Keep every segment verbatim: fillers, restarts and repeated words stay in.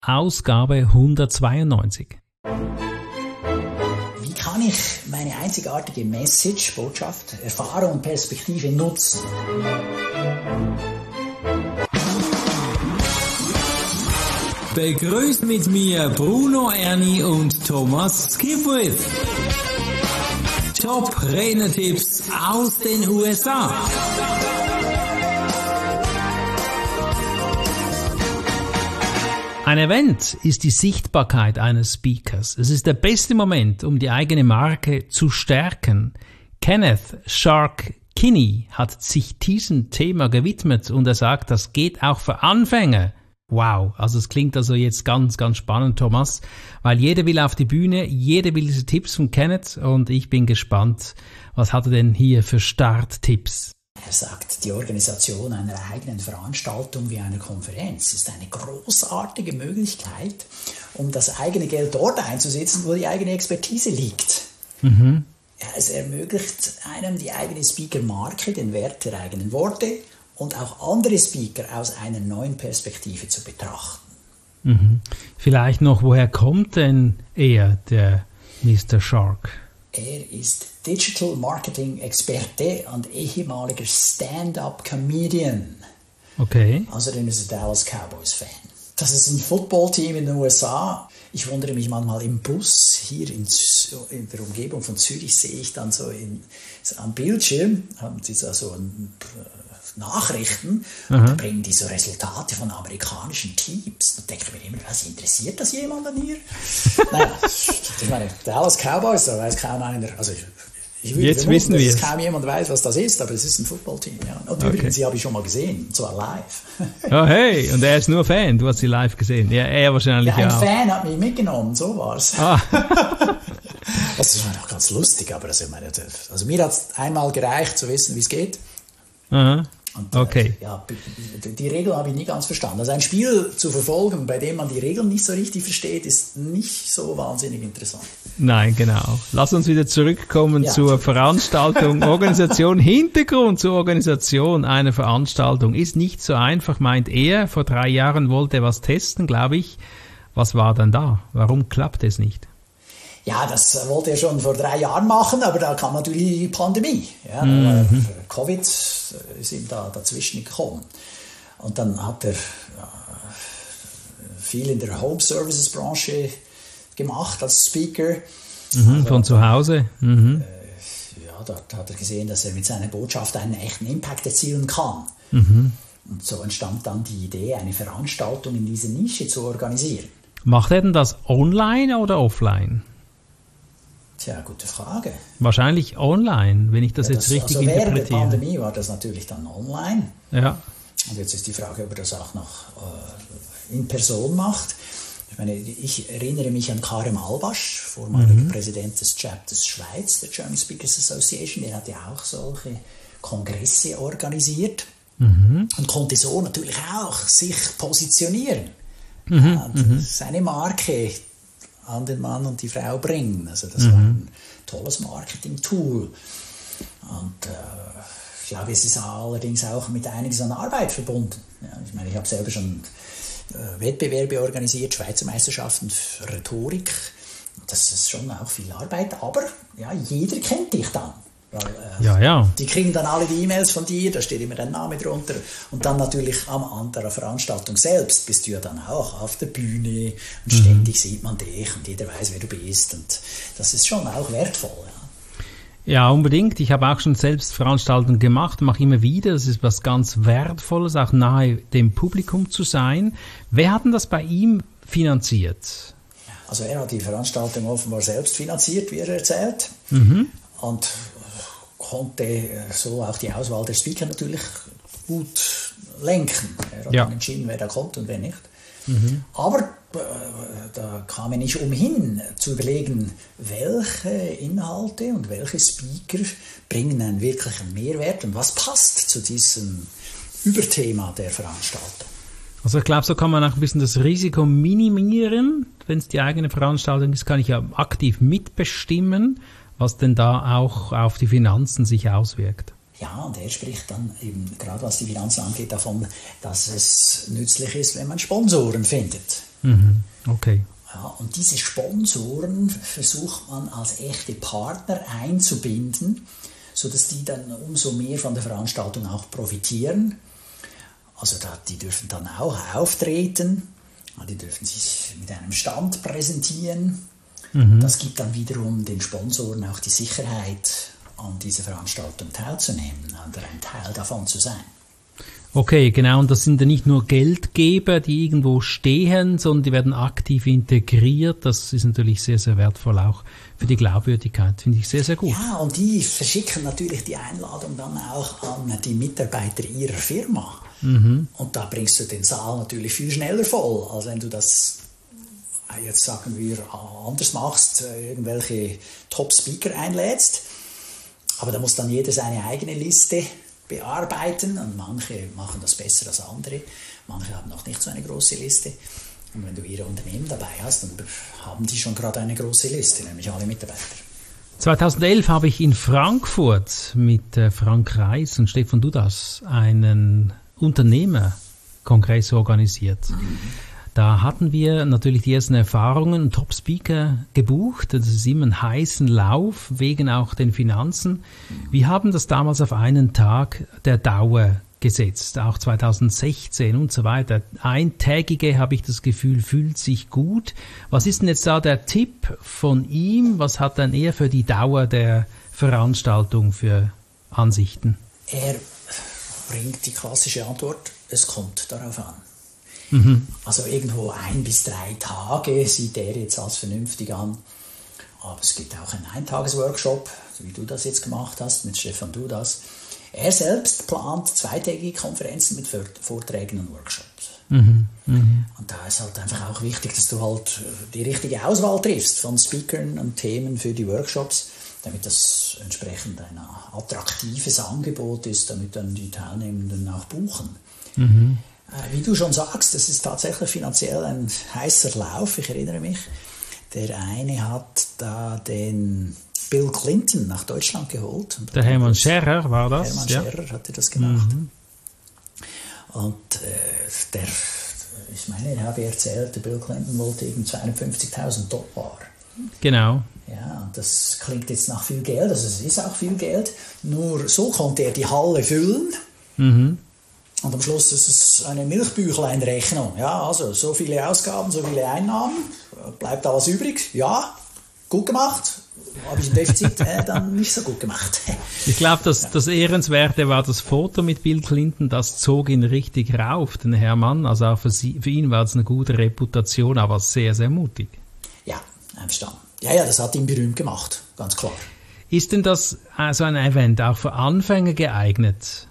Ausgabe hundertzweiundneunzig. Wie kann ich meine einzigartige Message, Botschaft, Erfahrung und Perspektive nutzen? Begrüßt mit mir Bruno Erni und Thomas Skipwith. Top-Redner-Tipps aus den U S A. Ein Event ist die Sichtbarkeit eines Speakers. Es ist der beste Moment, um die eigene Marke zu stärken. Kenneth Shark Kinney hat sich diesem Thema gewidmet und er sagt, das geht auch für Anfänger. Wow, also es klingt also jetzt ganz, ganz spannend, Thomas, weil jeder will auf die Bühne, jeder will diese Tipps von Kenneth und ich bin gespannt, was hat er denn hier für Starttipps? Er sagt, die Organisation einer eigenen Veranstaltung wie einer Konferenz ist eine großartige Möglichkeit, um das eigene Geld dort einzusetzen, wo die eigene Expertise liegt. Mhm. Ja, es ermöglicht einem die eigene Speaker-Marke, den Wert der eigenen Worte und auch andere Speaker aus einer neuen Perspektive zu betrachten. Mhm. Vielleicht noch, woher kommt denn er, der Mister Shark? Er ist Digital Marketing Experte und ehemaliger Stand-up-Comedian. Okay. Außerdem ist er Dallas Cowboys-Fan. Das ist ein Footballteam in den U S A. Ich wundere mich manchmal im Bus, hier in, in der Umgebung von Zürich sehe ich dann so, in, so am Bildschirm, haben sie so, so ein, Nachrichten, und da bringen die so Resultate von amerikanischen Teams. Da denke ich mir immer, was interessiert das jemanden hier? Naja, ich meine, Dallas Cowboys, da weiß kaum einer, also ich, ich würde Jetzt vermuten, wissen dass wir kaum jemand weiß, was das ist, aber es ist ein Footballteam. Ja. Und okay. Übrigens, die habe ich schon mal gesehen, und zwar live. Oh hey, und er ist nur Fan, du hast sie live gesehen. Ja, er wahrscheinlich ja, ein auch. Fan hat mich mitgenommen, so war's. Ah. Das ist noch ganz lustig, aber also, ich meine, also mir hat es einmal gereicht, zu wissen, wie es geht. Aha. Und, okay. Äh, ja, die Regeln habe ich nie ganz verstanden. Also ein Spiel zu verfolgen, bei dem man die Regeln nicht so richtig versteht, ist nicht so wahnsinnig interessant. Nein, genau. Lass uns wieder zurückkommen ja, zur Veranstaltung, Organisation. Hintergrund zur Organisation einer Veranstaltung ist nicht so einfach, meint er. Vor drei Jahren wollte er was testen, glaube ich. Was war dann da? Warum klappt es nicht? Ja, das wollte er schon vor drei Jahren machen, aber da kam natürlich die Pandemie. Ja, mhm. Covid ist ihm da dazwischen gekommen. Und dann hat er ja, viel in der Home Services Branche gemacht als Speaker. Mhm, also, von zu Hause. Mhm. Äh, ja, dort hat er gesehen, dass er mit seiner Botschaft einen echten Impact erzielen kann. Mhm. Und so entstand dann die Idee, eine Veranstaltung in dieser Nische zu organisieren. Macht er denn das online oder offline? Tja, gute Frage. Wahrscheinlich online, wenn ich das, ja, das jetzt richtig also interpretiere. Während der Pandemie war das natürlich dann online. Ja. Und jetzt ist die Frage, ob er das auch noch äh, in Person macht. Ich meine, ich erinnere mich an Karim Albasch, vormaliger mhm. Präsident des Chapters Schweiz, der German Speakers Association. Der hat ja auch solche Kongresse organisiert mhm. und konnte so natürlich auch sich positionieren. Mhm. Und mhm. seine Marke an den Mann und die Frau bringen. Also das mhm. war ein tolles Marketing-Tool. Und äh, ich glaube, es ist allerdings auch mit einiges an Arbeit verbunden. Ja, ich meine, ich habe selber schon äh, Wettbewerbe organisiert, Schweizer Meisterschaften für Rhetorik. Das ist schon auch viel Arbeit, aber ja, jeder kennt dich dann. Weil, äh, ja, ja. Die kriegen dann alle die E-Mails von dir, da steht immer dein Name drunter. Und dann natürlich am Anfang der Veranstaltung selbst bist du ja dann auch auf der Bühne und mhm. ständig sieht man dich und jeder weiß, wer du bist. Und das ist schon auch wertvoll. Ja, ja, unbedingt. Ich habe auch schon selbst Veranstaltungen gemacht, mache immer wieder. Das ist was ganz Wertvolles, auch nahe dem Publikum zu sein. Wer hat denn das bei ihm finanziert? Also er hat die Veranstaltung offenbar selbst finanziert, wie er erzählt. Mhm. Und konnte so auch die Auswahl der Speaker natürlich gut lenken. Er hat ja. dann entschieden, wer da kommt und wer nicht. Mhm. Aber äh, da kam er nicht umhin zu überlegen, welche Inhalte und welche Speaker bringen einen wirklichen Mehrwert und was passt zu diesem Überthema der Veranstaltung. Also ich glaube, so kann man auch ein bisschen das Risiko minimieren. Wenn es die eigene Veranstaltung ist, kann ich ja aktiv mitbestimmen, was denn da auch auf die Finanzen sich auswirkt. Ja, und er spricht dann eben, gerade was die Finanzen angeht, davon, dass es nützlich ist, wenn man Sponsoren findet. Mhm. Okay. Ja, und diese Sponsoren versucht man als echte Partner einzubinden, sodass die dann umso mehr von der Veranstaltung auch profitieren. Also da, die dürfen dann auch auftreten, die dürfen sich mit einem Stand präsentieren. Mhm. Das gibt dann wiederum den Sponsoren auch die Sicherheit, an dieser Veranstaltung teilzunehmen oder ein Teil davon zu sein. Okay, genau, und das sind ja nicht nur Geldgeber, die irgendwo stehen, sondern die werden aktiv integriert. Das ist natürlich sehr, sehr wertvoll auch für die Glaubwürdigkeit. Finde ich sehr, sehr gut. Ja, und die verschicken natürlich die Einladung dann auch an die Mitarbeiter ihrer Firma. Mhm. Und da bringst du den Saal natürlich viel schneller voll, als wenn du das, jetzt sagen wir, anders machst, irgendwelche Top-Speaker einlädst. Aber da muss dann jeder seine eigene Liste bearbeiten und manche machen das besser als andere, manche haben noch nicht so eine große Liste. Und wenn du ihre Unternehmen dabei hast, dann haben die schon gerade eine große Liste, nämlich alle Mitarbeiter. zweitausendelf habe ich in Frankfurt mit Frank Reis und Stefan Dudas einen Unternehmerkongress organisiert. Mhm. Da hatten wir natürlich die ersten Erfahrungen, Top-Speaker gebucht. Das ist immer ein heißen Lauf, wegen auch den Finanzen. Wir haben das damals auf einen Tag der Dauer gesetzt, auch zweitausendsechzehn und so weiter. Eintägige, habe ich das Gefühl, fühlt sich gut. Was ist denn jetzt da der Tipp von ihm? Was hat dann er für die Dauer der Veranstaltung für Ansichten? Er bringt die klassische Antwort, es kommt darauf an. Mhm. Also irgendwo ein bis drei Tage sieht er jetzt als vernünftig an. Aber es gibt auch einen Eintages-Workshop, wie du das jetzt gemacht hast, mit Stefan Dudas. Er selbst plant zweitägige Konferenzen mit Vorträgen und Workshops. Mhm. Mhm. Und da ist halt einfach auch wichtig, dass du halt die richtige Auswahl triffst von Speakern und Themen für die Workshops, damit das entsprechend ein attraktives Angebot ist, damit dann die Teilnehmenden auch buchen. Mhm. Wie du schon sagst, das ist tatsächlich finanziell ein heißer Lauf. Ich erinnere mich, der eine hat da den Bill Clinton nach Deutschland geholt. Der Hermann Scherer war das? Hermann ja. Scherer hatte das gemacht. Mhm. Und äh, der, ich meine, ich habe erzählt, der Bill Clinton wollte eben zweihundertfünfzigtausend Dollar. Genau. Ja, das klingt jetzt nach viel Geld, also es ist auch viel Geld. Nur so konnte er die Halle füllen. Mhm. Und am Schluss ist es eine Milchbüchlein-Rechnung. Ja, also so viele Ausgaben, so viele Einnahmen. Bleibt da was übrig? Ja, gut gemacht. Habe ich ein Defizit? äh, dann nicht so gut gemacht. Ich glaube, das, das Ehrenswerte war das Foto mit Bill Clinton. Das zog ihn richtig rauf, den Hermann. Also auch für, sie, für ihn war es eine gute Reputation, aber sehr, sehr mutig. Ja, einverstanden. Ja, ja, das hat ihn berühmt gemacht, ganz klar. Ist denn das äh, so ein Event auch für Anfänger geeignet?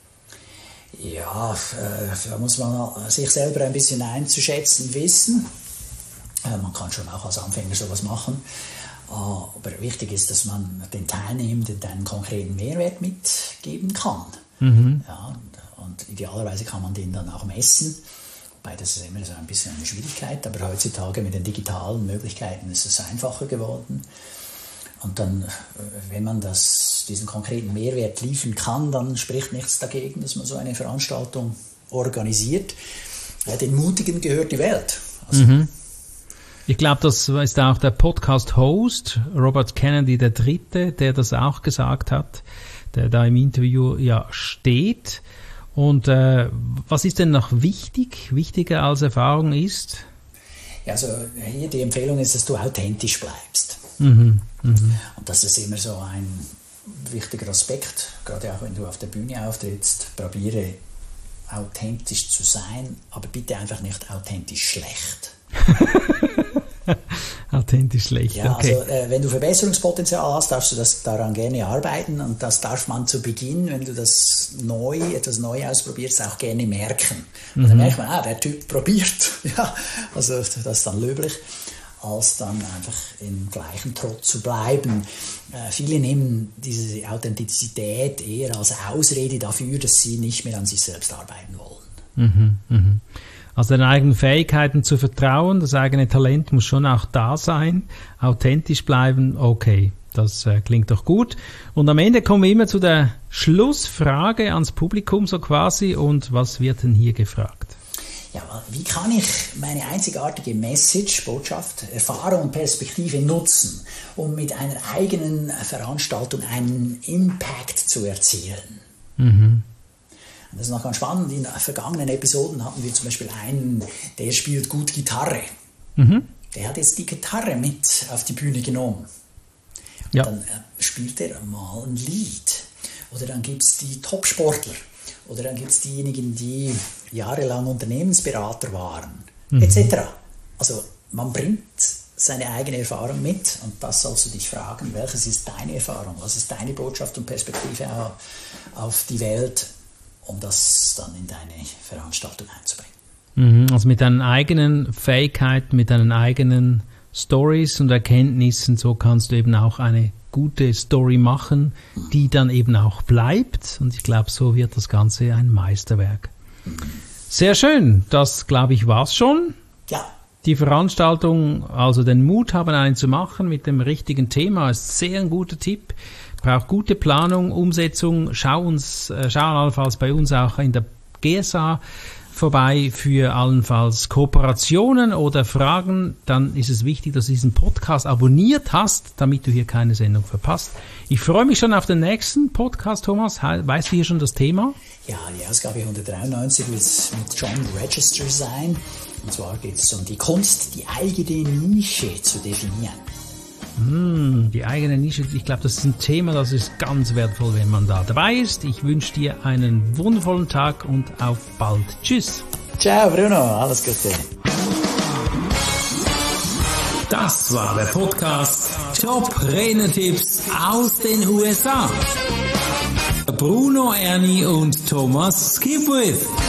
Ja, äh, da muss man sich selber ein bisschen einzuschätzen wissen. Äh, man kann schon auch als Anfänger sowas machen. Äh, aber wichtig ist, dass man den Teilnehmenden einen konkreten Mehrwert mitgeben kann. Mhm. Ja, und, und idealerweise kann man den dann auch messen. Wobei das ist immer so ein bisschen eine Schwierigkeit. Aber heutzutage mit den digitalen Möglichkeiten ist es einfacher geworden. Und dann, wenn man das, diesen konkreten Mehrwert liefern kann, dann spricht nichts dagegen, dass man so eine Veranstaltung organisiert. Ja, den Mutigen gehört die Welt. Also mhm. Ich glaube, das ist auch der Podcast-Host, Robert Kennedy der Dritte, der das auch gesagt hat, der da im Interview ja steht. Und äh, was ist denn noch wichtig, wichtiger als Erfahrung ist? Ja, also hier die Empfehlung ist, dass du authentisch bleibst. Mhm. Mhm. Und das ist immer so ein wichtiger Aspekt, gerade auch wenn du auf der Bühne auftrittst. Probiere authentisch zu sein, aber bitte einfach nicht authentisch schlecht. Authentisch schlecht, ja, okay. Also äh, wenn du Verbesserungspotenzial hast, darfst du das daran gerne arbeiten und das darf man zu Beginn, wenn du das neu, etwas neu ausprobierst, auch gerne merken. Und mhm. dann merkt man, ah, der Typ probiert. Ja, also das ist dann löblich, als dann einfach im gleichen Trott zu bleiben. Äh, viele nehmen diese Authentizität eher als Ausrede dafür, dass sie nicht mehr an sich selbst arbeiten wollen. Mhm, mhm. Also den eigenen Fähigkeiten zu vertrauen, das eigene Talent muss schon auch da sein, authentisch bleiben, okay, das äh, klingt doch gut. Und am Ende kommen wir immer zu der Schlussfrage ans Publikum so quasi, und was wird denn hier gefragt? Ja, wie kann ich meine einzigartige Message, Botschaft, Erfahrung und Perspektive nutzen, um mit einer eigenen Veranstaltung einen Impact zu erzielen? Mhm. Und das ist noch ganz spannend. In vergangenen Episoden hatten wir zum Beispiel einen, der spielt gut Gitarre. Mhm. Der hat jetzt die Gitarre mit auf die Bühne genommen. Ja. Dann spielt er mal ein Lied. Oder dann gibt es die Topsportler. Oder dann gibt es diejenigen, die jahrelang Unternehmensberater waren, mhm. et cetera. Also man bringt seine eigene Erfahrung mit und das sollst du dich fragen, welches ist deine Erfahrung, was ist deine Botschaft und Perspektive auf die Welt, um das dann in deine Veranstaltung einzubringen. Also mit deinen eigenen Fähigkeiten, mit deinen eigenen Stories und Erkenntnissen, so kannst du eben auch eine gute Story machen, die dann eben auch bleibt. Und ich glaube, so wird das Ganze ein Meisterwerk. Sehr schön. Das, glaube ich, war's schon. Ja. Die Veranstaltung, also den Mut haben, einen zu machen mit dem richtigen Thema, ist sehr ein guter Tipp. Braucht gute Planung, Umsetzung. Schau uns, äh, schau allenfalls bei uns auch in der G S A vorbei für allenfalls Kooperationen oder Fragen, dann ist es wichtig, dass du diesen Podcast abonniert hast, damit du hier keine Sendung verpasst. Ich freue mich schon auf den nächsten Podcast, Thomas. Weißt du hier schon das Thema? Ja, die Ausgabe hundertdreiundneunzig wird mit John Register sein. Und zwar geht es um die Kunst, die eigene Nische zu definieren. Hm, die eigene Nische, ich glaube, das ist ein Thema, das ist ganz wertvoll, wenn man da dabei ist. Ich wünsche dir einen wundervollen Tag und auf bald. Tschüss. Ciao Bruno, alles Gute. Das war der Podcast Top Renetipps aus den U S A. Bruno Erni und Thomas Skipwith.